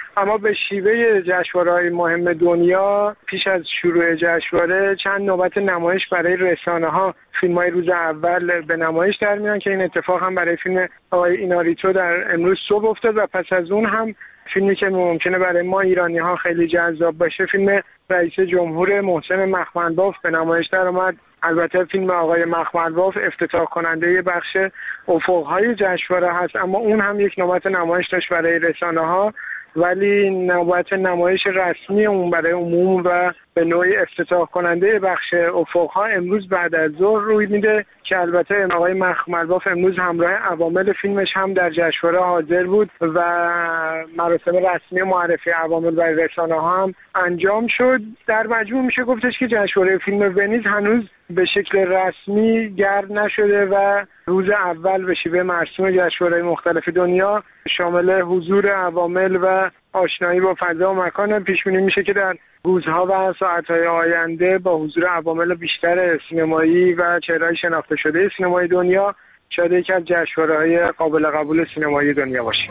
اما به شیوه جشنواره‌های مهم دنیا پیش از شروع جشنواره چند نوبت نمایش برای رسانه‌ها فیلم‌های روز اول به نمایش در میان که این اتفاق هم برای فیلم آقای ایناریتو در امروز صبح افتاد و پس از اون هم فیلمی که ممکنه برای ما ایرانی‌ها خیلی جذاب باشه فیلم رئیس جمهور محسن مخملباف به نمایش در اومد. البته فیلم آقای مخملباف افتتاح کننده بخش افق‌های جشنواره هست، اما اون هم یک نوبت نمایش داشت برای رسانه‌ها، ولی نوبت نمایش رسمی اون برای عموم و به نوعی افتتاح کننده بخش افق‌ها امروز بعد از ظهر روی میده که البته آقای مخملباف امروز همراه عوامل فیلمش هم در جشنواره حاضر بود و مراسم رسمی معرفی عوامل برای رسانه‌ها هم انجام شد. در مجموع میشه گفتش که جشنواره فیلم ونیز هنوز به شکل رسمی گرد نشده و روز اول به شیوه مرسوم جشنواره‌های مختلف دنیا شامل حضور عوامل و آشنایی با فضا و مکان. پیش بینی میشه که در روزها و ساعت‌های آینده با حضور عوامل بیشتر سینمایی و چهره‌های شناخته شده سینمای دنیا شاید یکی از جشنواره‌های قابل قبول سینمایی دنیا باشه.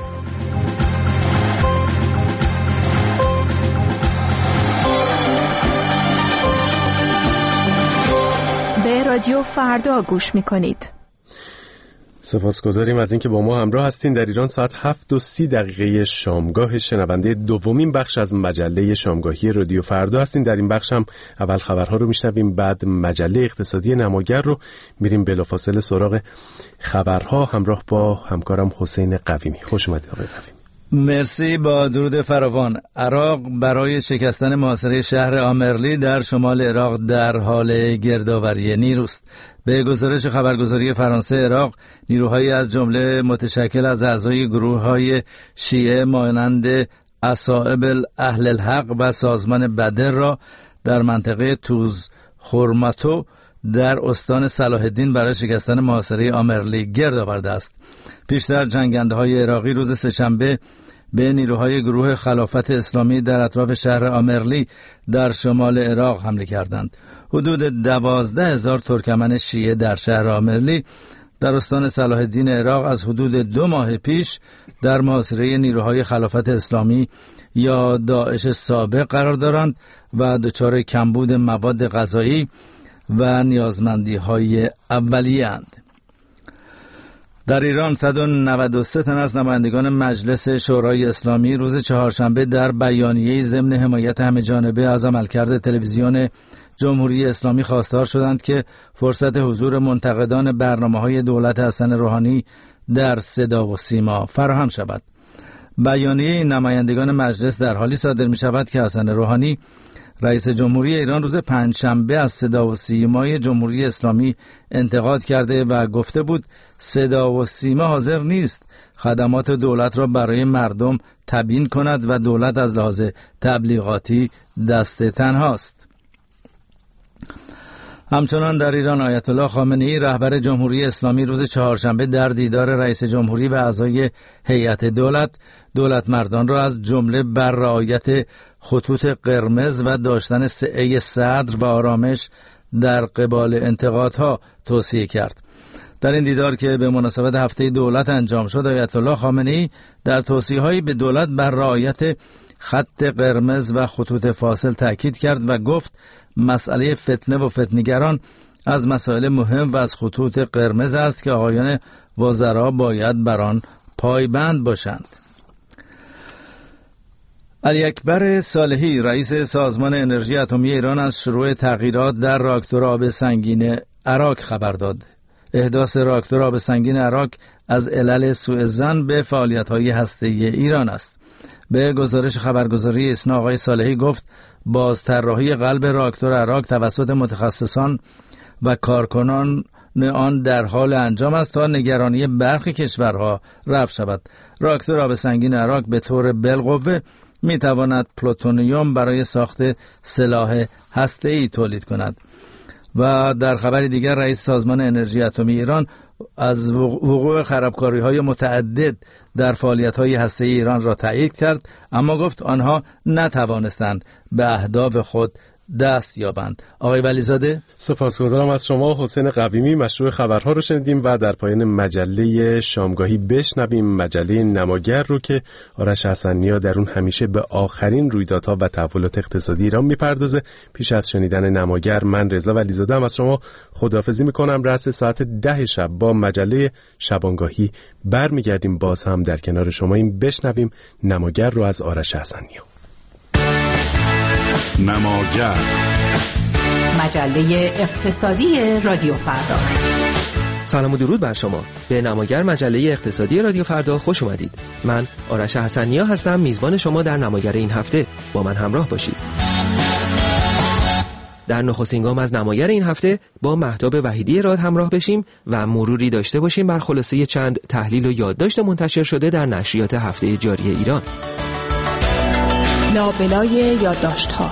به رادیو فردا گوش می‌کنید. سپاسگزاریم از اینکه با ما همراه هستین. در ایران ساعت هفت و سی دقیقه شامگاه، شنونده دومین بخش از مجله شامگاهی رادیو فردا هستین. در این بخش هم اول خبرها رو میشنویم، بعد مجله اقتصادی نماگر رو میریم بلافاصله سراغ خبرها همراه با همکارم حسین قویمی. خوش اومدید آقای قویمی. مرسی. با درود فراوان. عراق برای شکستن محاصره شهر آمرلی در شمال عراق در حال گردآوری نیروست. به گزارش خبرگزاری فرانسه، عراق نیروهایی از جمله متشکل از اعضای گروه‌های شیعه مانند اصائب اهل الحق و سازمان بدر را در منطقه توز خورماتو در استان صلاح الدین برای شکستن محاصره آمرلی گرد آورده است. پیشتر جنگنده‌های عراقی روز سه‌شنبه به نیروهای گروه خلافت اسلامی در اطراف شهر آمرلی در شمال عراق حمله کردند. حدود دوازده هزار ترکمن شیعه در شهر آمرلی در استان صلاح الدین عراق از حدود دو ماه پیش در محاصره نیروهای خلافت اسلامی یا داعش سابق قرار دارند و دچار کمبود مواد غذایی و نیازمندی‌های اولیه اند. در ایران صد و نود و سه تن از نمایندگان مجلس شورای اسلامی روز چهارشنبه در بیانیه‌ای ضمن حمایت همه‌جانبه از عملکرد تلویزیون جمهوری اسلامی خواستار شدند که فرصت حضور منتقدان برنامه‌های دولت حسن روحانی در صدا و سیما فراهم شود. بیانیه این نمایندگان مجلس در حالی صادر می شود که حسن روحانی رئیس جمهوری ایران روز پنجشنبه از صدا و سیمای جمهوری اسلامی انتقاد کرده و گفته بود صدا و سیما حاضر نیست خدمات دولت را برای مردم تبیین کند و دولت از لحاظ تبلیغاتی دست تنهاست. همچنان در ایران آیت الله خامنه‌ای رهبر جمهوری اسلامی روز چهارشنبه در دیدار رئیس جمهوری و اعضای هیئت دولت دولت مردان را از جمله بر رعایت خطوط قرمز و داشتن سعه صدر و آرامش در قبال انتقادها توصیه کرد. در این دیدار که به مناسبت هفته دولت انجام شد، آیت الله خامنه‌ای در توصیه‌هایی به دولت بر رعایت خط قرمز و خطوط فاصل تاکید کرد و گفت مسئله فتنه و فتنگران از مسائل مهم و از خطوط قرمز است که آقایان وزرا باید بر آن پایبند باشند. علی اکبر صالحی رئیس سازمان انرژی اتمی ایران از شروع تغییرات در راکتور آب سنگین عراق خبر داد. احداث راکتور آب سنگین عراق از علل سوء ظن به فعالیت‌های هسته‌ای ایران است. به گزارش خبرگزاری اسنا آقای صالحی گفت بازطراحی قلب راکتور عراق توسط متخصصان و کارکنان آن در حال انجام است تا نگرانی برخی کشورها رفع شود. راکتور آب سنگین عراق به طور بالقوه می تواند پلوتونیوم برای ساخت سلاح هسته‌ای تولید کند. و در خبر دیگر رئیس سازمان انرژی اتمی ایران از وقوع خرابکاری‌های متعدد در فعالیت‌های هسته‌ای ایران را تایید کرد، اما گفت آنها نتوانستند به اهداف خود دست یابند. آقای ولیزاده، سپاسگزارم از شما. حسین قویمی، مشروع خبرها رو شنیدیم و در پایان مجله شامگاهی بشنویم مجله نماگر رو که آرش حسن‌نیا در اون همیشه به آخرین رویدادها و تحولات اقتصادی ایران میپردازه. پیش از شنیدن نماگر من رضا ولیزاده هم از شما خداحافظی میکنم. رأس ساعت ده شب با مجله شبانگاهی برمیگردیم، باز هم در کنار شما این بشنویم نماگر رو از آرش حسن‌نیا. نماگر، مجله اقتصادی رادیو فردا. سلام و درود بر شما. به نماگر مجله اقتصادی رادیو فردا خوش اومدید. من آرش حسن‌نیا هستم، میزبان شما در نماگر این هفته. با من همراه باشید. در نخستین گام از نماگر این هفته با مهتاب وحیدی راد همراه بشیم و مروری داشته باشیم بر خلاصه چند تحلیل و یادداشت منتشر شده در نشریات هفته جاری ایران. لابلای یادداشت‌ها.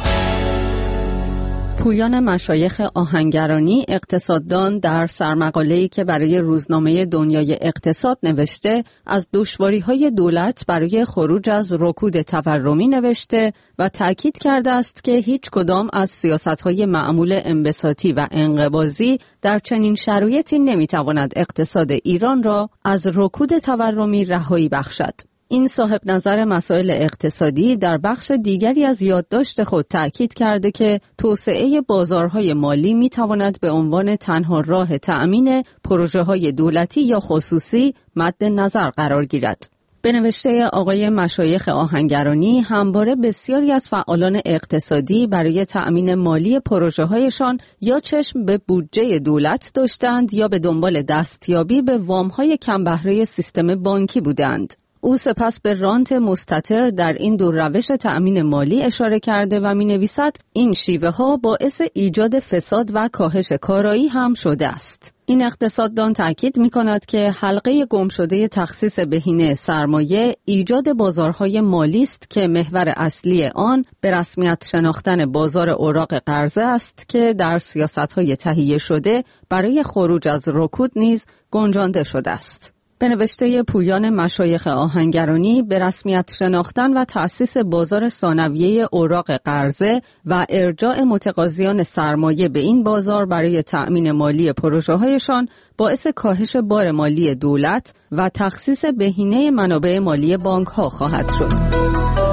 پویان مشایخ آهنگرانی، اقتصاددان، در سرمقاله‌ای که برای روزنامه دنیای اقتصاد نوشته، از دشواری‌های دولت برای خروج از رکود تورمی نوشته و تأکید کرده است که هیچ کدام از سیاست‌های معمول انبساطی و انقباضی در چنین شرایطی نمی‌تواند اقتصاد ایران را از رکود تورمی رهایی بخشد. این صاحب نظر مسائل اقتصادی در بخش دیگری از یادداشت خود تأکید کرده که توسعه بازارهای مالی میتواند به عنوان تنها راه تأمین پروژه‌های دولتی یا خصوصی مد نظر قرار گیرد. به نوشته آقای مشایخ آهنگرانی، همواره بسیاری از فعالان اقتصادی برای تأمین مالی پروژه‌هایشان یا چشم به بودجه دولت داشتند یا به دنبال دستیابی به وام‌های کم بهره سیستم بانکی بودند. او سپس به رانت مستتر در این دو روش تأمین مالی اشاره کرده و می نویسد این شیوه ها باعث ایجاد فساد و کاهش کارایی هم شده است. این اقتصاددان تأکید می کند که حلقه گم شده تخصیص بهینه سرمایه ایجاد بازارهای مالی است که محور اصلی آن به رسمیت شناختن بازار اوراق قرضه است که در سیاست‌های تهیه شده برای خروج از رکود نیز گنجانده شده است. به نوشته پویان مشایخ آهنگرانی، به رسمیت شناختن و تأسیس بازار ثانویه اوراق قرضه و ارجاع متقاضیان سرمایه به این بازار برای تأمین مالی پروژه‌هایشان باعث کاهش بار مالی دولت و تخصیص بهینه منابع مالی بانک‌ها خواهد شد.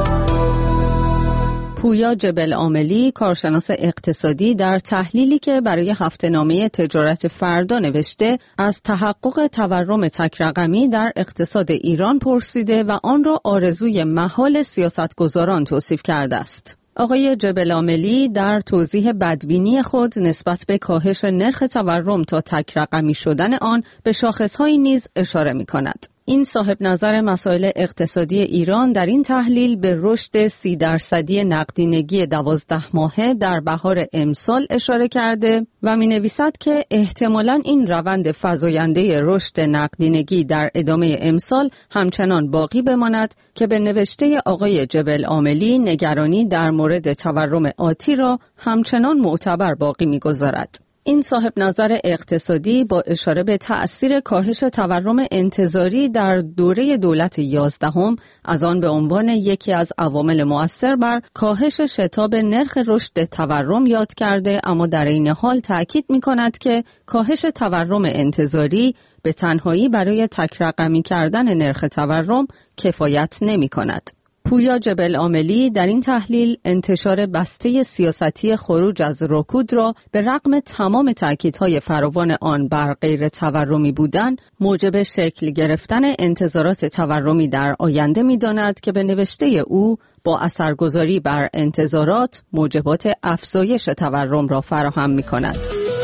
پویا جبل عاملی، کارشناس اقتصادی، در تحلیلی که برای هفته‌نامه تجارت فردا نوشته، از تحقق تورم تک رقمی در اقتصاد ایران پرسیده و آن را آرزوی محال سیاستگزاران توصیف کرده است. آقای جبل عاملی در توضیح بدبینی خود نسبت به کاهش نرخ تورم تا تک رقمی شدن آن به شاخص‌هایی نیز اشاره می‌کند. این صاحب نظر مسائل اقتصادی ایران در این تحلیل به رشد سی درصدی نقدینگی دوازده ماهه در بهار امسال اشاره کرده و می نویسد که احتمالاً این روند فزاینده رشد نقدینگی در ادامه امسال همچنان باقی بماند که به نوشته آقای جبل عاملی نگرانی در مورد تورم آتی را همچنان معتبر باقی می گذارد. این صاحب نظر اقتصادی با اشاره به تأثیر کاهش تورم انتظاری در دوره دولت یازدهم از آن به عنوان یکی از عوامل مؤثر بر کاهش شتاب نرخ رشد تورم یاد کرده، اما در این حال تأکید می کند که کاهش تورم انتظاری به تنهایی برای تک رقمی کردن نرخ تورم کفایت نمی کند. پویا جبل عاملی در این تحلیل انتشار بسته سیاستی خروج از رکود را به رغم تمام تأکیدهای فراوان آن بر غیر تورمی بودن موجب شکل گرفتن انتظارات تورمی در آینده می‌داند که به نوشته او با اثرگذاری بر انتظارات موجبات افزایش تورم را فراهم می‌کند.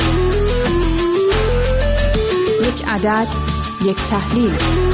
یک عدد، یک تحلیل.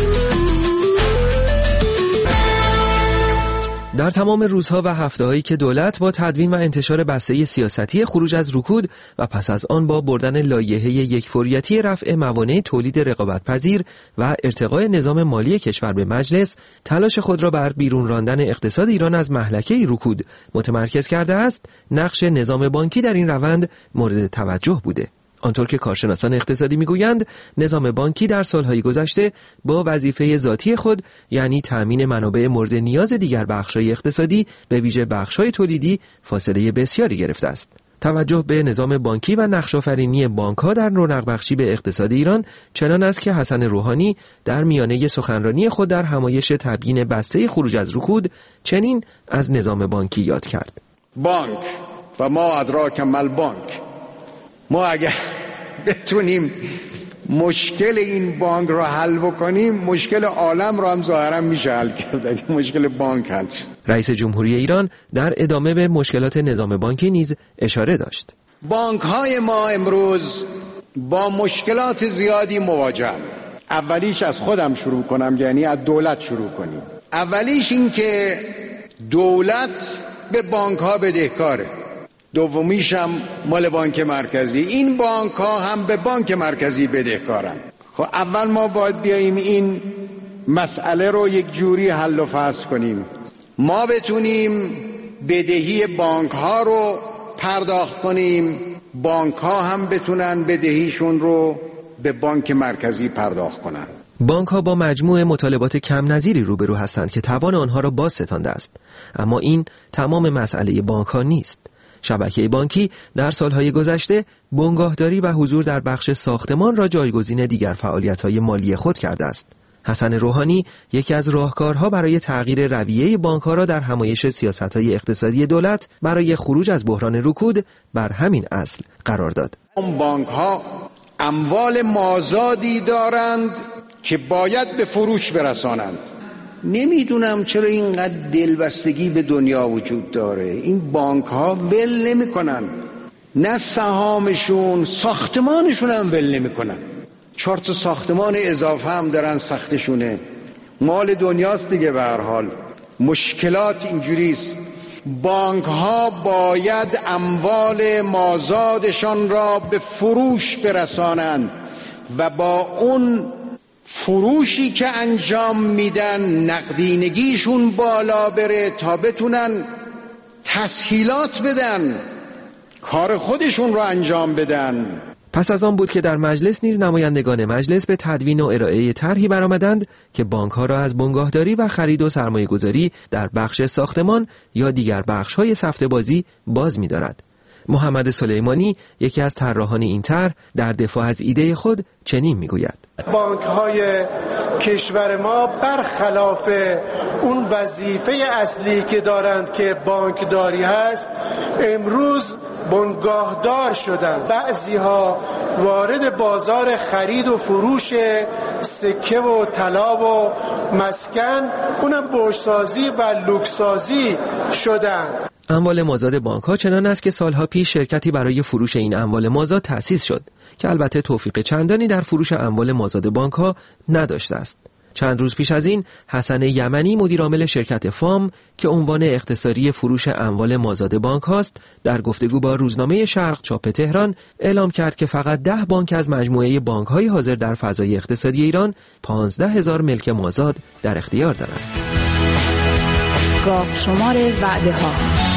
در تمام روزها و هفته‌هایی که دولت با تدوین و انتشار بسته سیاستی خروج از رکود و پس از آن با بردن لایحه یکفوریتی رفع موانع تولید رقابت‌پذیر و ارتقای نظام مالی کشور به مجلس، تلاش خود را بر بیرون راندن اقتصاد ایران از مهلکه رکود متمرکز کرده است، نقش نظام بانکی در این روند مورد توجه بوده. آنطور که کارشناسان اقتصادی میگویند نظام بانکی در سالهای گذشته با وظیفه ذاتی خود یعنی تأمین منابع مورد نیاز دیگر بخش‌های اقتصادی به ویژه بخش‌های تولیدی فاصله بسیاری گرفته است. توجه به نظام بانکی و نقش‌آفرینی بانک‌ها در رونق بخشی به اقتصاد ایران چنان است که حسن روحانی در میانه سخنرانی خود در همایش تبیین بسته خروج از رکود چنین از نظام بانکی یاد کرد. بانک و ما ادراک مل بانک، ما اگر بتونیم مشکل این بانک را حل بکنیم مشکل عالم را هم ظاهرا میشه حل کرد اگه مشکل بانک حل شد. رئیس جمهوری ایران در ادامه به مشکلات نظام بانکی نیز اشاره داشت. بانک های ما امروز با مشکلات زیادی مواجهند. اولیش از خودم شروع کنم، یعنی از دولت شروع کنیم. اولیش این که دولت به بانک ها بدهکاره، دومیش هم مال بانک مرکزی. این بانک ها هم به بانک مرکزی بدهکارن. خب اول ما باید بیاییم این مسئله رو یک جوری حل و فصل کنیم. ما بتونیم بدهی بانک ها رو پرداخت کنیم، بانک ها هم بتونن بدهیشون رو به بانک مرکزی پرداخت کنن. بانک ها با مجموعه مطالبات کم نظیری روبرو هستند که توان آنها را باز ستانده است. اما این تمام مسئله بانک ها نیست. شبکه بانکی در سالهای گذشته بنگاهداری و حضور در بخش ساختمان را جایگزین دیگر فعالیت‌های مالی خود کرده است. حسن روحانی یکی از راهکارها برای تغییر رویه بانک‌ها را در همایش سیاست‌های اقتصادی دولت برای خروج از بحران رکود بر همین اصل قرار داد. بانک‌ها اموال مازادی دارند که باید به فروش برسانند. نمیدونم چرا اینقدر دلبستگی به دنیا وجود داره. این بانک ها ول نمی کنن، نه سهامشون، ساختمانشون هم ول نمی کنن. چهار تا ساختمان اضافه هم دارن سختشونه. مال دنیاست دیگه. به هر حال مشکلات اینجوریست. بانک ها باید اموال مازادشان را به فروش برسانند و با اون فروشی که انجام میدن نقدینگیشون بالا بره تا بتونن تسهیلات بدن، کار خودشون رو انجام بدن. پس از آن بود که در مجلس نیز نمایندگان مجلس به تدوین و ارائه طرحی برآمدند که بانک‌ها را از بنگاهداری و خرید و سرمایه‌گذاری در بخش ساختمان یا دیگر بخش‌های سفته‌بازی باز می‌دارد. محمد سلیمانی یکی از طراحان این طرح در دفاع از ایده خود چنین میگوید: بانک‌های کشور ما برخلاف اون وظیفه اصلی که دارند که بانکداری هست امروز بنگاهدار شدند. بعضی‌ها وارد بازار خرید و فروش سکه و طلا و مسکن، اونم بورسازی و لوکسازی شدند. اموال مازاد بانک‌ها چنان است که سالها پیش شرکتی برای فروش این اموال مازاد تأسیس شد که البته توفیق چندانی در فروش اموال مازاد بانک‌ها نداشته است. چند روز پیش از این حسن یمنی مدیرعامل شرکت فام که عنوان اختصاری فروش اموال مازاد بانک هاست در گفتگو با روزنامه شرق چاپ تهران اعلام کرد که فقط ده بانک از مجموعه بانک های حاضر در فضای اقتصادی ایران پانزده هزار ملک مازاد در اختیار دارند. گاه شمار وعده ها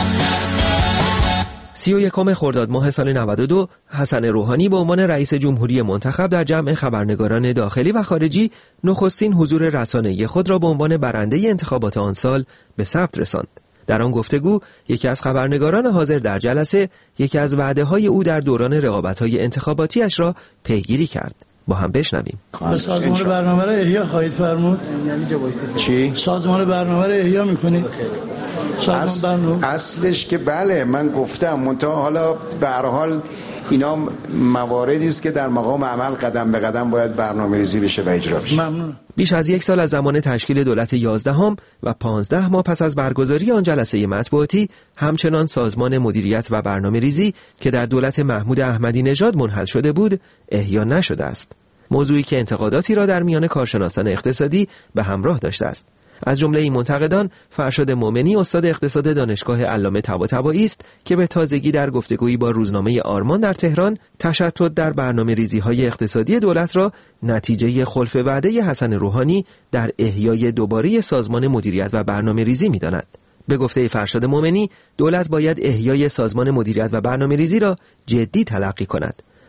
سی و یکم خرداد ماه سال نود و دو حسن روحانی به عنوان رئیس جمهوری منتخب در جمع خبرنگاران داخلی و خارجی نخستین حضور رسانه‌ای خود را به عنوان برنده انتخابات آن سال به ثبت رساند. در آن گفتگو یکی از خبرنگاران حاضر در جلسه یکی از وعده‌های او در دوران رقابت‌های انتخاباتیش را پیگیری کرد. با هم بشنویم. سازمان برنامه را احیا خواهید فرمود؟ چی؟ سازمان برنامه را احیا می‌کنید؟ سازمان برنامه اصلش که بله من گفتم، منتها حالا به هر حال اینا مواردی است که در مقام عمل قدم به قدم باید برنامه‌ریزی بشه و اجرا بشه. ممنون. بیش از یک سال از زمان تشکیل دولت یازدهم و پانزده ماه پس از برگزاری آن جلسه مطبوعاتی همچنان سازمان مدیریت و برنامه‌ریزی که در دولت محمود احمدی نژاد منحل شده بود احیا نشده است. موضوعی که انتقاداتی را در میان کارشناسان اقتصادی به همراه داشته است. از جمله این منتقدان فرشاد مومنی استاد اقتصاد دانشگاه علامه طباطبایی است که به تازگی در گفتگویی با روزنامه آرمان در تهران تشتت در برنامه‌ریزی‌های اقتصادی دولت را نتیجه خلف وعده حسن روحانی در احیای دوباره سازمان مدیریت و برنامه‌ریزی می‌داند. به گفته فرشاد مومنی دولت باید احیای سازمان مدیریت و برنامه‌ریزی را جدی تلقی کند.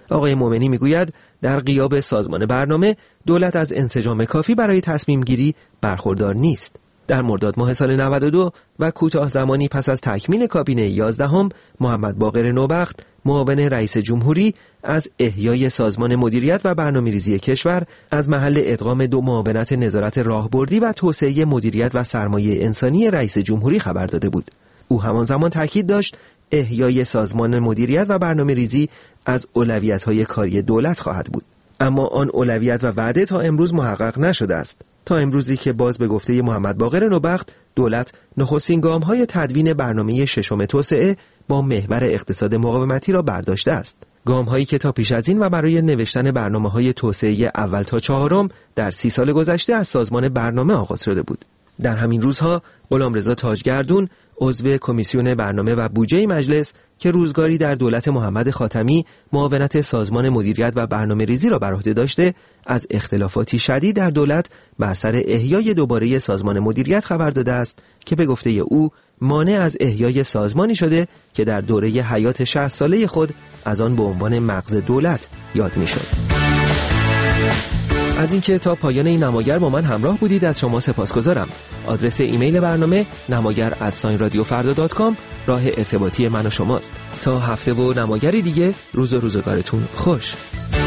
آقای مومنی میگوید در غیاب سازمان برنامه دولت از انسجام کافی برای تصمیم گیری برخوردار نیست. در مرداد ماه سال نود و دو و کوتاه زمانی پس از تکمیل کابینه یازدهم، محمد باقر نوبخت معاون رئیس جمهوری از احیای سازمان مدیریت و برنامه‌ریزی کشور از محل ادغام دو معاونت نظارت راهبردی و توسعه مدیریت و سرمایه انسانی رئیس جمهوری خبر داده بود. او همان زمان تاکید داشت احیای سازمان مدیریت و برنامه‌ریزی از اولویت‌های کاری دولت خواهد بود. اما آن اولویت و وعده تا امروز محقق نشده است. تا امروزی که باز به گفته محمد باقر نوبخت دولت نخستین گام‌های تدوین برنامه ششم توسعه با محور اقتصاد مقاومتی را برداشته است. گام‌هایی که تا پیش از این و برای نوشتن برنامه‌های توسعه اول تا چهارم در سی سال گذشته از سازمان برنامه آغاز شده بود. در همین روزها غلامرضا تاجگردون عضو کمیسیون برنامه و بودجه مجلس که روزگاری در دولت محمد خاتمی معاونت سازمان مدیریت و برنامه‌ریزی را بر عهده داشته، از اختلافاتی شدید در دولت بر سر احیای دوباره سازمان مدیریت خبر داده است که به گفته او مانع از احیای سازمانی شده که در دوره حیات شصت ساله خود از آن به عنوان مغز دولت یاد می‌شد. از اینکه تا پایان این نماگر با من همراه بودید از شما سپاسگزارم. آدرس ایمیل برنامه نماگر ات رادیو فردا دات کام راه ارتباطی من و شماست. تا هفته و نماگری دیگه روز و روزگارتون خوش.